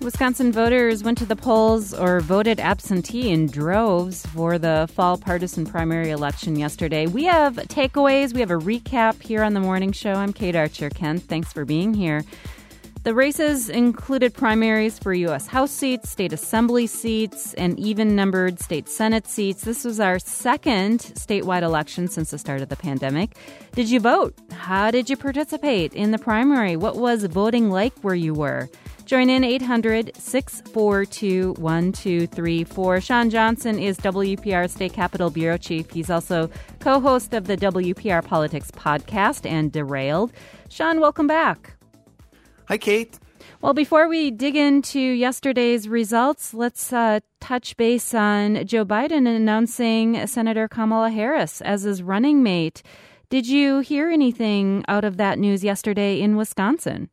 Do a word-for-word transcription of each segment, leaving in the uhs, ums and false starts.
Wisconsin voters went to the polls or voted absentee in droves for the fall partisan primary election yesterday. We have takeaways. We have a recap here on the morning show. I'm Kate Archer-Kent. Thanks for being here. The races included primaries for U S House seats, state assembly seats, and even-numbered state Senate seats. This was our second statewide election since the start of the pandemic. Did you vote? How did you participate in the primary? What was voting like where you were? Join in eight hundred, six four two, one two three four. Sean Johnson is W P R State Capitol Bureau Chief. He's also co-host of the W P R Politics podcast and Derailed. Sean, welcome back. Hi, Kate. Well, before we dig into yesterday's results, let's uh, touch base on Joe Biden announcing Senator Kamala Harris as his running mate. Did you hear anything out of that news yesterday in Wisconsin?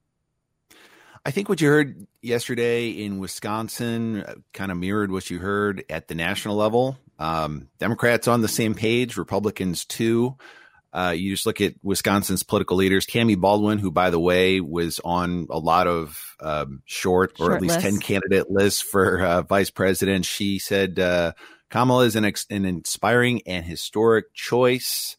I think what you heard yesterday in Wisconsin kind of mirrored what you heard at the national level. Um, Democrats on the same page, Republicans too. Uh, you just look at Wisconsin's political leaders. Tammy Baldwin, who, by the way, was on a lot of um, short or short at least list. ten candidate lists for uh, vice president. She said uh, Kamala is an, ex- an inspiring and historic choice.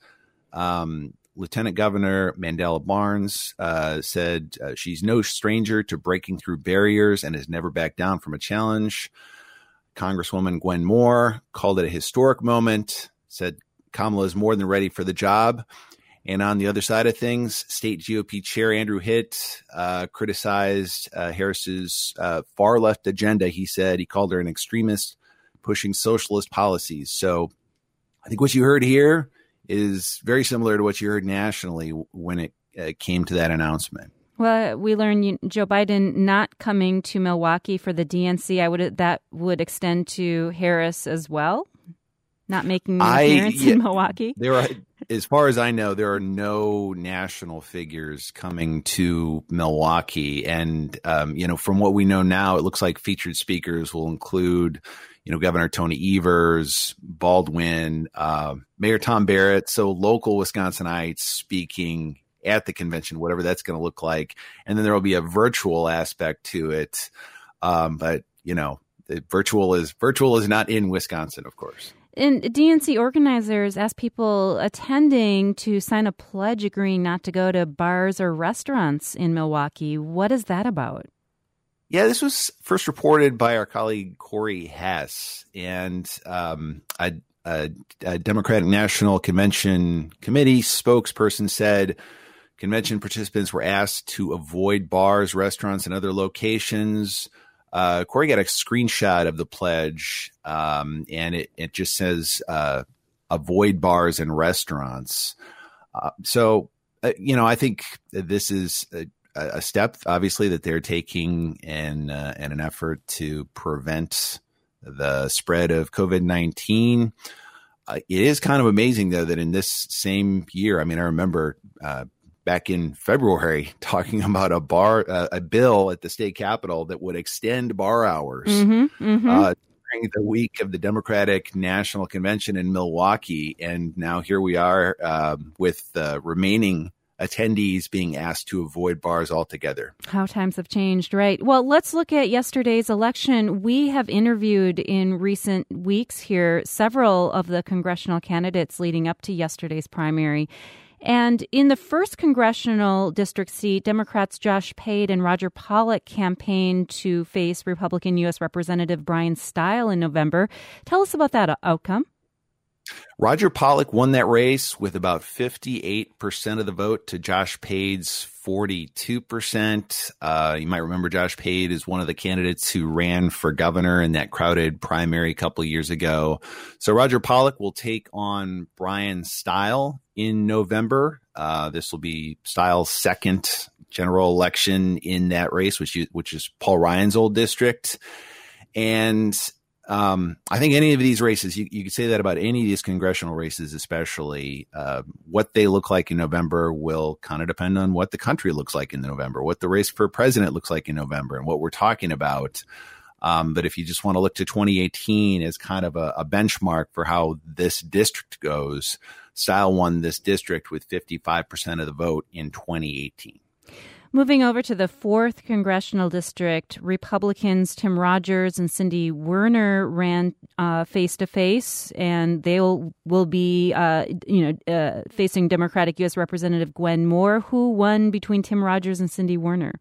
Um, Lieutenant Governor Mandela Barnes uh, said uh, she's no stranger to breaking through barriers and has never backed down from a challenge. Congresswoman Gwen Moore called it a historic moment, said Kamala is more than ready for the job. And on the other side of things, State G O P Chair Andrew Hitt uh, criticized uh, Harris's uh, far left agenda. He said he called her an extremist pushing socialist policies. So I think what you heard here is very similar to what you heard nationally when it uh, came to that announcement. Well, we learned you, Joe Biden not coming to Milwaukee for the D N C. I would that would extend to Harris as well, not making an appearance I, yeah, in Milwaukee. There are, as far as I know, there are no national figures coming to Milwaukee, and um, you know, from what we know now, it looks like featured speakers will include, you know, Governor Tony Evers, Baldwin, uh, Mayor Tom Barrett. So local Wisconsinites speaking at the convention, whatever that's going to look like. And then there will be a virtual aspect to it. Um, but, you know, the virtual is virtual is not in Wisconsin, of course. And D N C organizers asked people attending to sign a pledge agreeing not to go to bars or restaurants in Milwaukee. What is that about? Yeah, this was first reported by our colleague Corey Hess, and um, a, a, a Democratic National Convention Committee spokesperson said convention participants were asked to avoid bars, restaurants, and other locations. Uh, Corey got a screenshot of the pledge, um, and it, it just says uh, avoid bars and restaurants. Uh, so, uh, you know, I think this is a, a step, obviously, that they're taking in, uh, in an effort to prevent the spread of COVID nineteen. Uh, it is kind of amazing, though, that in this same year, I mean, I remember uh, back in February talking about a bar, uh, a bill at the state capitol that would extend bar hours mm-hmm, mm-hmm. Uh, during the week of the Democratic National Convention in Milwaukee. And now here we are uh, with the remaining attendees being asked to avoid bars altogether. How times have changed, right? Well, let's look at yesterday's election. We have interviewed in recent weeks here several of the congressional candidates leading up to yesterday's primary. And in the first congressional district seat, Democrats Josh Pate and Roger Pollack campaigned to face Republican U S Representative Brian Stile in November. Tell us about that outcome. Roger Pollack won that race with about fifty-eight percent of the vote to Josh Pate's forty-two percent. Uh, you might remember Josh Pate is one of the candidates who ran for governor in that crowded primary a couple of years ago. So Roger Pollack will take on Brian Stile in November. Uh, this will be Stile's second general election in that race, which, you, which is Paul Ryan's old district. And Um, I think any of these races, you, you could say that about any of these congressional races, especially uh, what they look like in November will kind of depend on what the country looks like in November, what the race for president looks like in November, and what we're talking about. Um, but if you just want to look to twenty eighteen as kind of a, a benchmark for how this district goes, Stile won this district with fifty-five percent of the vote in twenty eighteen. Moving over to the fourth congressional district, Republicans Tim Rogers and Cindy Werner ran uh, face-to-face, and they will, will be uh, you know, uh, facing Democratic U S Representative Gwen Moore. Who won between Tim Rogers and Cindy Werner?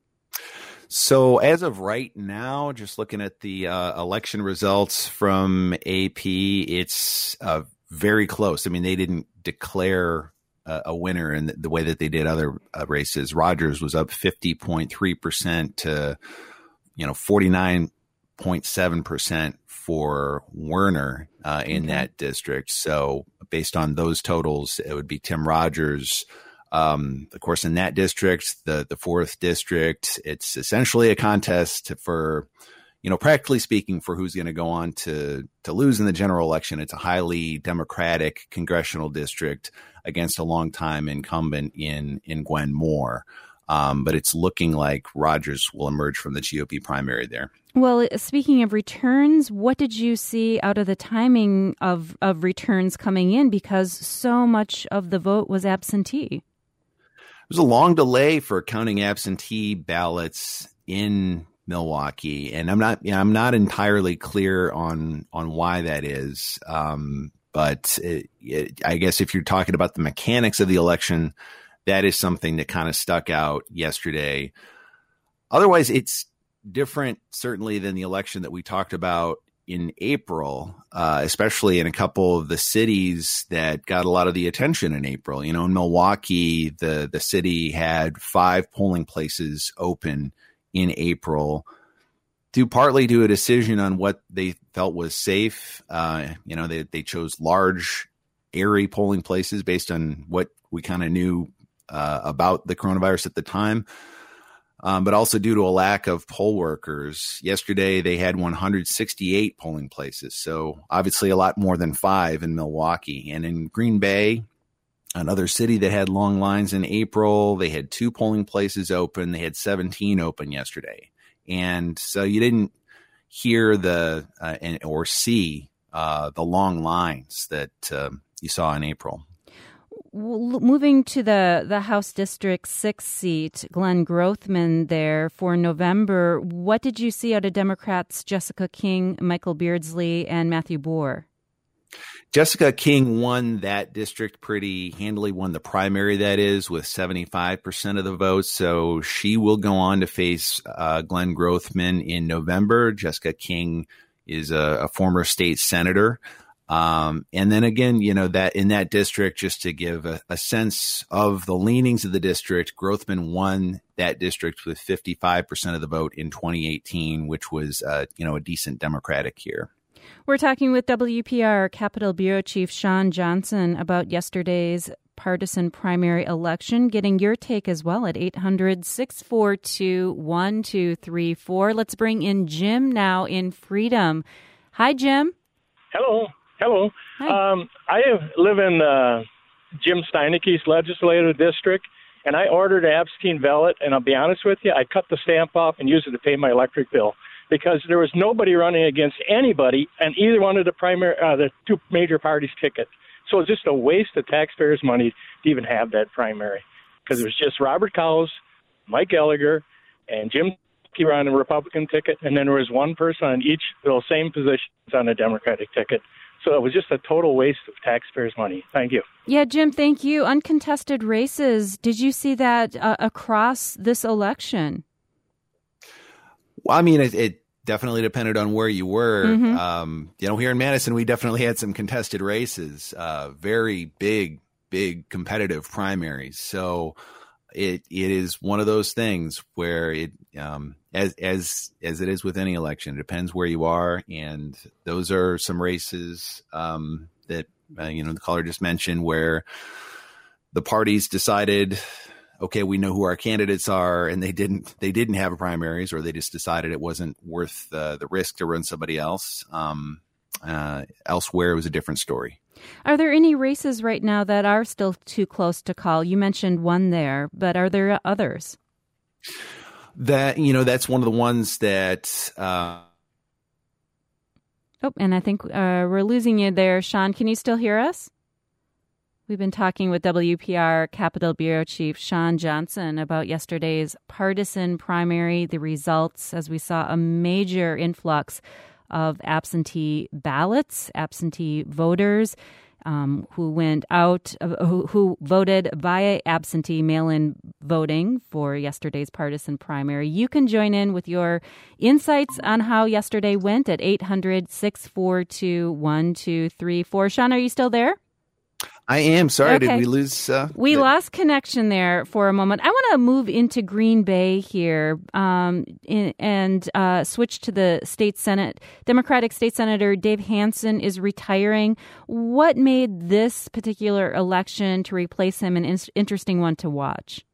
So as of right now, just looking at the uh, election results from A P, it's uh, very close. I mean, they didn't declare uh, a winner in the, the way that they did other uh, races. Rogers was up fifty point three percent to, you know, forty-nine point seven percent for Werner uh, in okay. that district. So based on those totals, it would be Tim Rogers. Um, of course, in that district, the, the fourth district, it's essentially a contest for, you know, practically speaking, for who's going to go on to, to lose in the general election. It's a highly Democratic congressional district against a longtime incumbent in, in Gwen Moore. Um, but it's looking like Rogers will emerge from the G O P primary there. Well, speaking of returns, what did you see out of the timing of, of returns coming in? Because so much of the vote was absentee. There's a long delay for counting absentee ballots in Milwaukee, and I'm not, you know, I'm not entirely clear on on why that is. Um, but it, it, I guess if you're talking about the mechanics of the election, that is something that kind of stuck out yesterday. Otherwise, it's different, certainly, than the election that we talked about in April, uh, especially in a couple of the cities that got a lot of the attention in April. You know, in Milwaukee, the, the city had five polling places open in April, due partly to a decision on what they felt was safe. Uh, you know, they, they chose large, airy polling places based on what we kind of knew uh, about the coronavirus at the time. Um, but also due to a lack of poll workers. Yesterday, they had one hundred sixty-eight polling places. So obviously a lot more than five in Milwaukee. And in Green Bay, another city that had long lines in April, they had two polling places open. They had seventeen open yesterday. And so you didn't hear the uh, and, or see uh, the long lines that uh, you saw in April. Moving to the, the House District six seat, Glenn Grothman there for November, what did you see out of Democrats Jessica King, Michael Beardsley, and Matthew Bohr? Jessica King won that district pretty handily, won the primary, that is, with seventy-five percent of the votes. So she will go on to face uh, Glenn Grothman in November. Jessica King is a, a former state senator. Um, and then again, you know, that in that district, just to give a, a sense of the leanings of the district, Grothman won that district with fifty-five percent of the vote in twenty eighteen, which was, uh, you know, a decent Democratic year. We're talking with W P R Capitol Bureau Chief Sean Johnson about yesterday's partisan primary election, getting your take as well at eight hundred, six four two, one two three four. Let's bring in Jim now in Freedom. Hi, Jim. Hello. Hello. Um, I live in uh, Jim Steinecke's legislative district, and I ordered an absentee ballot, and I'll be honest with you, I cut the stamp off and used it to pay my electric bill because there was nobody running against anybody, and either one of the primary, uh, the two major parties' ticket. So it's just a waste of taxpayers' money to even have that primary because it was just Robert Cowles, Mike Gallagher, and Jim Steinecke on the Republican ticket, and then there was one person on each of those same positions on the Democratic ticket. So it was just a total waste of taxpayers' money. Thank you. Yeah, Jim, thank you. Uncontested races, did you see that uh, across this election? Well, I mean, it, it definitely depended on where you were. Mm-hmm. Um, you know, here in Madison, we definitely had some contested races, uh, very big, big competitive primaries. So it it is one of those things where it um, as as as it is with any election, it depends where you are, and those are some races um, that uh, you know the caller just mentioned where the parties decided, okay, we know who our candidates are, and they didn't they didn't have a primaries, or they just decided it wasn't worth uh, the risk to run somebody else. Um, uh, elsewhere, it was a different story. Are there any races right now that are still too close to call? You mentioned one there, but are there others? That, you know, that's one of the ones that... Uh... Oh, and I think uh, we're losing you there, Sean. Can you still hear us? We've been talking with W P R Capitol Bureau Chief Shawn Johnson about yesterday's partisan primary, the results, as we saw a major influx of absentee ballots, absentee voters um, who went out, uh, who, who voted via absentee mail-in voting for yesterday's partisan primary. You can join in with your insights on how yesterday went at eight hundred, six four two, one two three four. Shawn, are you still there? I am. Sorry, okay. Did we lose? Uh, we the- lost connection there for a moment. I want to move into Green Bay here um, in, and uh, switch to the state Senate. Democratic State Senator Dave Hansen is retiring. What made this particular election to replace him an in- interesting one to watch?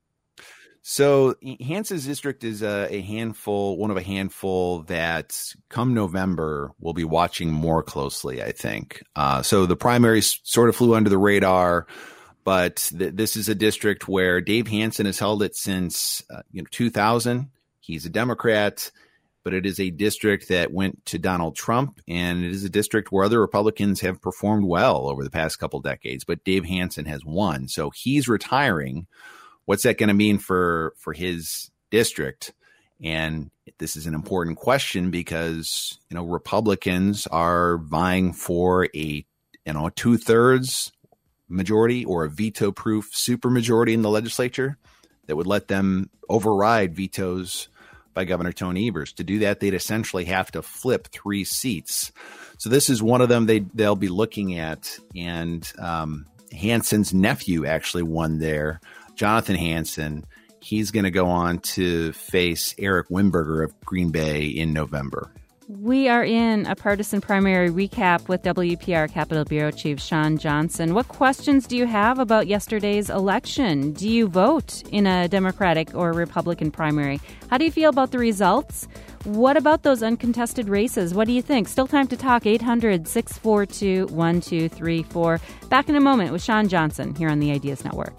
So Hansen's district is a, a handful, one of a handful that come November we'll be watching more closely, I think. Uh, so the primaries sort of flew under the radar, but th- this is a district where Dave Hansen has held it since uh, you know two thousand. He's a Democrat, but it is a district that went to Donald Trump, and it is a district where other Republicans have performed well over the past couple decades, but Dave Hansen has won. So he's retiring. What's that going to mean for, for his district? And this is an important question because, you know, Republicans are vying for a, you know, two thirds majority or a veto proof supermajority in the legislature that would let them override vetoes by Governor Tony Evers. To do that, they'd essentially have to flip three seats. So this is one of them they, they'll be looking at. And um, Hansen's nephew actually won there. Jonathan Hansen, he's going to go on to face Eric Wimberger of Green Bay in November. We are in a partisan primary recap with W P R Capitol Bureau Chief Shawn Johnson. What questions do you have about yesterday's election? Do you vote in a Democratic or Republican primary? How do you feel about the results? What about those uncontested races? What do you think? Still time to talk. eight hundred, six four two, one two three four. Back in a moment with Shawn Johnson here on the Ideas Network.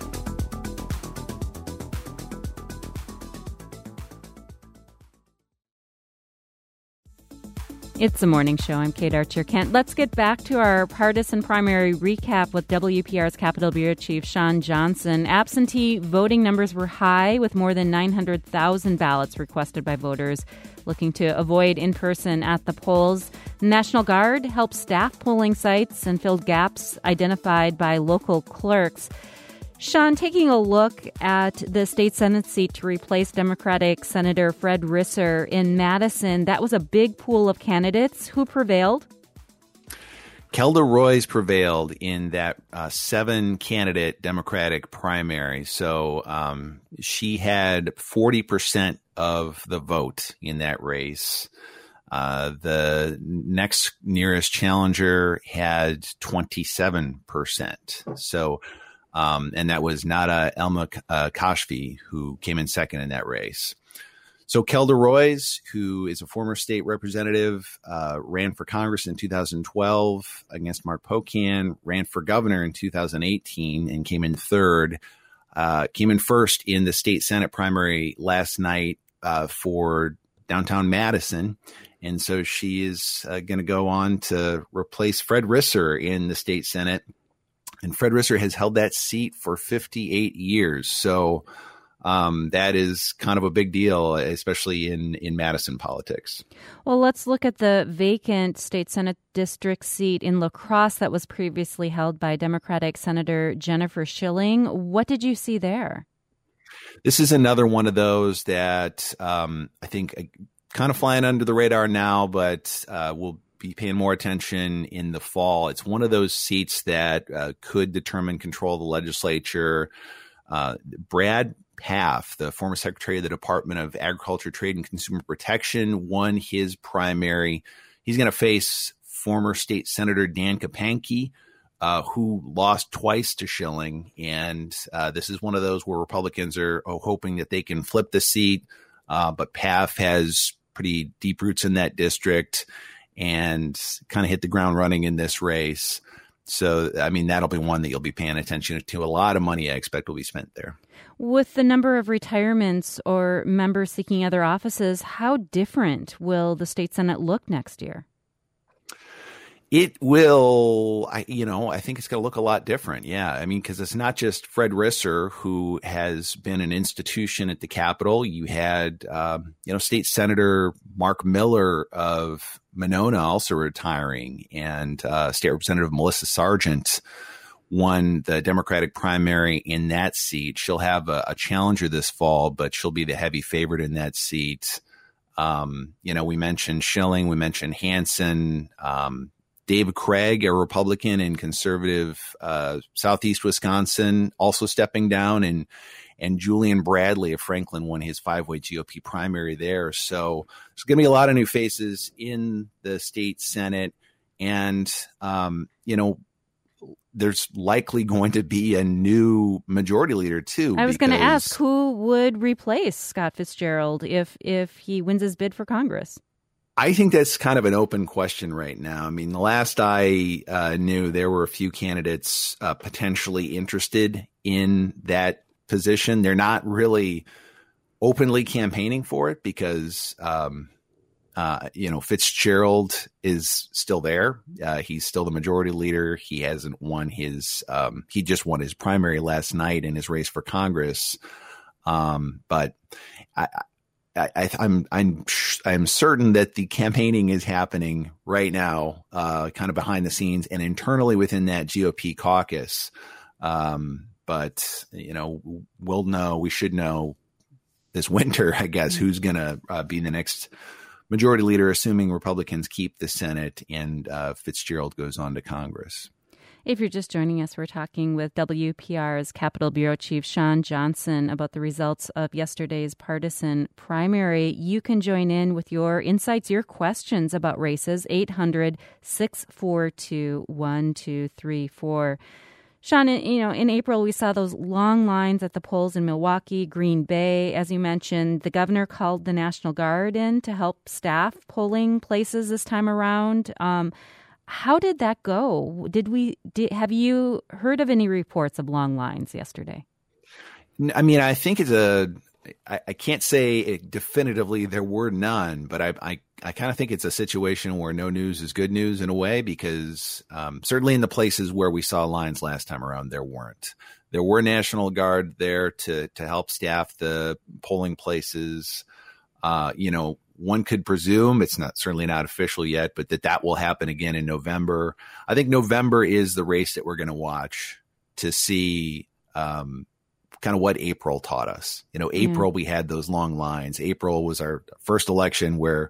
It's the morning show. I'm Kate Archer-Kent. Let's get back to our partisan primary recap with W P R's Capitol Bureau Chief Shawn Johnson. Absentee voting numbers were high with more than nine hundred thousand ballots requested by voters looking to avoid in-person at the polls. The National Guard helped staff polling sites and filled gaps identified by local clerks. Shawn, taking a look at the state Senate seat to replace Democratic Senator Fred Risser in Madison, that was a big pool of candidates. Who prevailed? Kelda Roys prevailed in that uh, seven-candidate Democratic primary. So um, she had forty percent of the vote in that race. Uh, the next nearest challenger had twenty-seven percent. So Um, and that was Nada Elma uh, Kashfi, who came in second in that race. So Kelda Roys, who is a former state representative, uh, ran for Congress in two thousand twelve against Mark Pocan, ran for governor in two thousand eighteen and came in third, uh, came in first in the state Senate primary last night uh, for downtown Madison. And so she is uh, going to go on to replace Fred Risser in the state Senate. And Fred Risser has held that seat for fifty-eight years. So um, that is kind of a big deal, especially in, in Madison politics. Well, let's look at the vacant state Senate district seat in La Crosse that was previously held by Democratic Senator Jennifer Schilling. What did you see there? This is another one of those that um, I think uh, kind of flying under the radar now, but uh, will be paying more attention in the fall. It's one of those seats that uh, could determine control of the legislature. Uh, Brad Pfaff, the former Secretary of the Department of Agriculture, Trade, and Consumer Protection, won his primary. He's going to face former State Senator Dan Kapanke, uh, who lost twice to Schilling. And uh, this is one of those where Republicans are oh, hoping that they can flip the seat. Uh, but Pfaff has pretty deep roots in that district and kind of hit the ground running in this race. So, I mean, that'll be one that you'll be paying attention to. A lot of money, I expect, will be spent there. With the number of retirements or members seeking other offices, how different will the state Senate look next year? It will, I, you know, I think it's going to look a lot different. Yeah. I mean, because it's not just Fred Risser, who has been an institution at the Capitol. You had, um, you know, State Senator Mark Miller of Monona also retiring, and uh, State Representative Melissa Sargent won the Democratic primary in that seat. She'll have a, a challenger this fall, but she'll be the heavy favorite in that seat. Um, you know, we mentioned Schilling, we mentioned Hansen, um, David Craig, a Republican in conservative uh, Southeast Wisconsin, also stepping down, and and Julian Bradley of Franklin won his five-way G O P primary there. So there's going to be a lot of new faces in the state Senate, and um, you know, there's likely going to be a new majority leader too. I was going to ask who would replace Scott Fitzgerald if if he wins his bid for Congress. I think that's kind of an open question right now. I mean, the last I uh, knew, there were a few candidates uh, potentially interested in that position. They're not really openly campaigning for it because, um, uh, you know, Fitzgerald is still there. Uh, he's still the majority leader. He hasn't won his um, – he just won his primary last night in his race for Congress. Um, but I – I, I'm I'm I'm certain that the campaigning is happening right now, uh, kind of behind the scenes and internally within that G O P caucus. Um, but you know, we'll know. We should know this winter, I guess, who's going to uh, be the next majority leader, assuming Republicans keep the Senate and uh, Fitzgerald goes on to Congress. If you're just joining us, we're talking with W P R's Capitol Bureau Chief Sean Johnson about the results of yesterday's partisan primary. You can join in with your insights, your questions about races, eight hundred, six four two, one two three four. Sean, you know, in April, we saw those long lines at the polls in Milwaukee, Green Bay. As you mentioned, the governor called the National Guard in to help staff polling places this time around. Um How did that go? Did we did, have you heard of any reports of long lines yesterday? I mean, I think it's a I, I can't say it definitively there were none, but I I, I kind of think it's a situation where no news is good news in a way, because um, certainly in the places where we saw lines last time around, there weren't. There were National Guard there to to help staff the polling places. Uh, you know, one could presume, it's not certainly not official yet, but that that will happen again in November. I think November is the race that we're going to watch to see um, kind of what April taught us. You know, April, mm. we had those long lines. April was our first election where,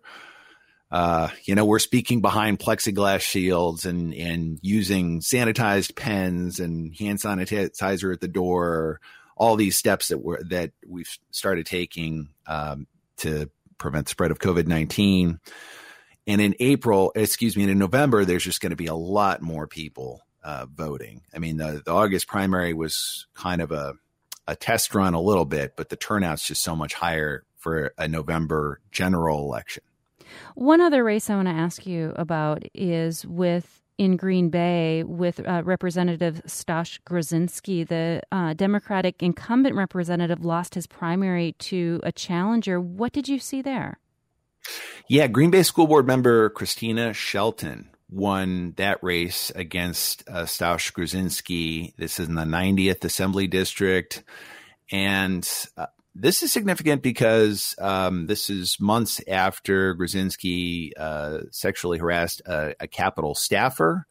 uh, you know, we're speaking behind plexiglass shields and, and using sanitized pens and hand sanitizer at the door, all these steps that were that we've started taking um, to prevent the spread of COVID nineteen. And in April, excuse me, and in November, there's just going to be a lot more people uh, voting. I mean, the, the August primary was kind of a, a test run a little bit, but the turnout's just so much higher for a November general election. One other race I want to ask you about is with in Green Bay with uh, Representative Stash Grzinski. The uh, Democratic incumbent representative lost his primary to a challenger. What did you see there? Yeah, Green Bay School Board member Christina Shelton won that race against uh, Stash Grzinski. This is in the ninetieth Assembly District. And uh, this is significant because um, this is months after Grzinski uh, sexually harassed a, a Capitol staffer.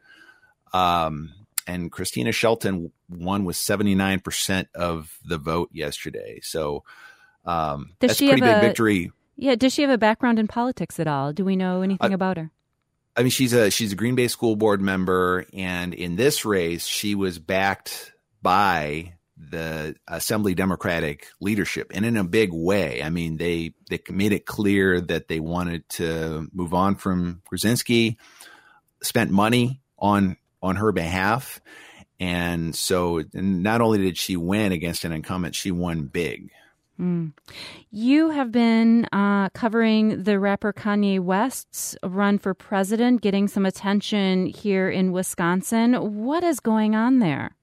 Um, and Christina Shelton won with seventy-nine percent of the vote yesterday. So um, that's a pretty big a, victory. Yeah. Does she have a background in politics at all? Do we know anything uh, about her? I mean, she's a she's a Green Bay School Board member. And in this race, she was backed by the Assembly Democratic leadership, and in a big way. I mean, they they made it clear that they wanted to move on from Grzinski, spent money on on her behalf, and so not only did she win against an incumbent, she won big. Mm. You have been uh, covering the rapper Kanye West's run for president, getting some attention here in Wisconsin. What is going on there?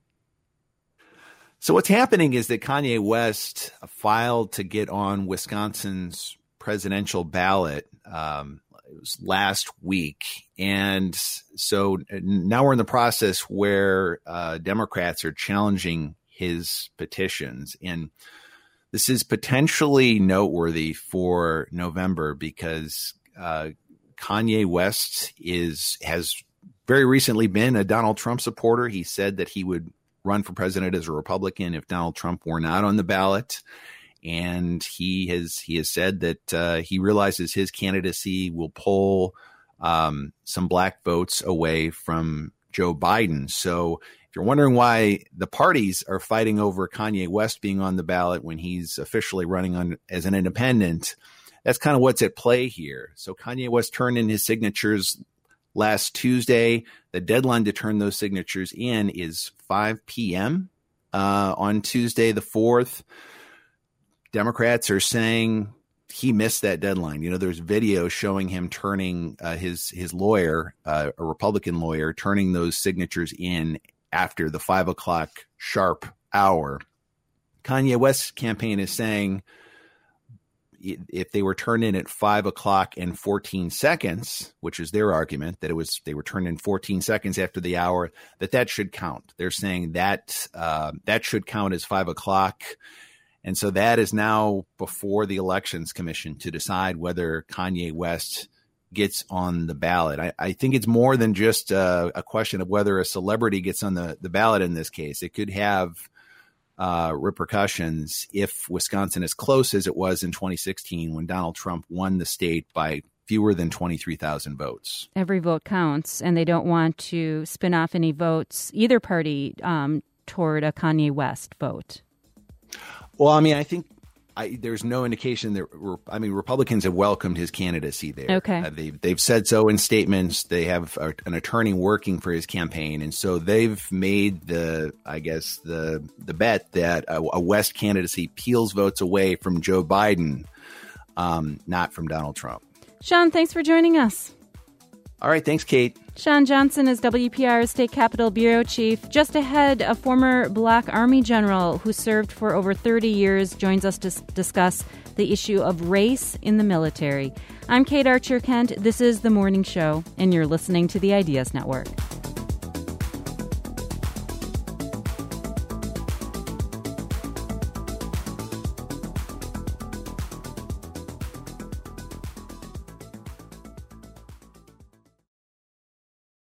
So what's happening is that Kanye West filed to get on Wisconsin's presidential ballot um, it was last week. And so now we're in the process where uh, Democrats are challenging his petitions. And this is potentially noteworthy for November because uh, Kanye West is has very recently been a Donald Trump supporter. He said that he would run for president as a Republican if Donald Trump were not on the ballot. And he has he has said that uh, he realizes his candidacy will pull um, some black votes away from Joe Biden. So if you're wondering why the parties are fighting over Kanye West being on the ballot when he's officially running on as an independent, that's kind of what's at play here. So Kanye West turned in his signatures last Tuesday. The deadline to turn those signatures in is five p.m. Uh, on Tuesday, the fourth. Democrats are saying he missed that deadline. You know, there's video showing him turning uh, his his lawyer, uh, a Republican lawyer, turning those signatures in after the five o'clock sharp hour. Kanye West's campaign is saying if they were turned in at five o'clock and fourteen seconds, which is their argument, that it was they were turned in fourteen seconds after the hour, that that should count. They're saying that uh, that should count as five o'clock. And so that is now before the Elections Commission to decide whether Kanye West gets on the ballot. I, I think it's more than just a, a question of whether a celebrity gets on the, the ballot in this case. It could have uh, repercussions if Wisconsin is close as it was in twenty sixteen when Donald Trump won the state by fewer than twenty-three thousand votes. Every vote counts, and they don't want to spin off any votes, either party, um, toward a Kanye West vote. Well, I mean, I think I, there's no indication that I mean, Republicans have welcomed his candidacy there. Okay, uh, they've they've said so in statements. They have a, an attorney working for his campaign, and so they've made the I guess the the bet that a, a West candidacy peels votes away from Joe Biden, um, not from Donald Trump. Sean, thanks for joining us. All right, thanks, Kate. Sean Johnson is W P R's State Capitol Bureau Chief. Just ahead, a former Black Army general who served for over thirty years joins us to s- discuss the issue of race in the military. I'm Kate Archer-Kent. This is The Morning Show, and you're listening to the Ideas Network.